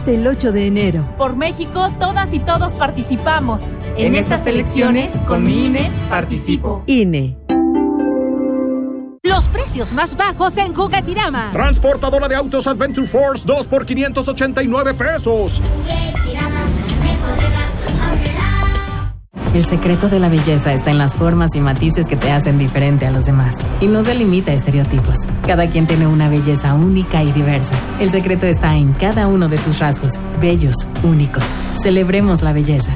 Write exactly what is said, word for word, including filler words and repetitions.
hasta el ocho de enero. Por México, todas y todos participamos. En, en estas elecciones, con mi I N E, participo. I N E. Los precios más bajos en Juguetirama. Transportadora de autos Adventure Force, dos por quinientos ochenta y nueve pesos. Juguetirama, mejor regalo, ahorrará. El secreto de la belleza está en las formas y matices que te hacen diferente a los demás. Y no se limita a estereotipos. Cada quien tiene una belleza única y diversa. El secreto está en cada uno de tus rasgos, bellos, únicos. Celebremos la belleza.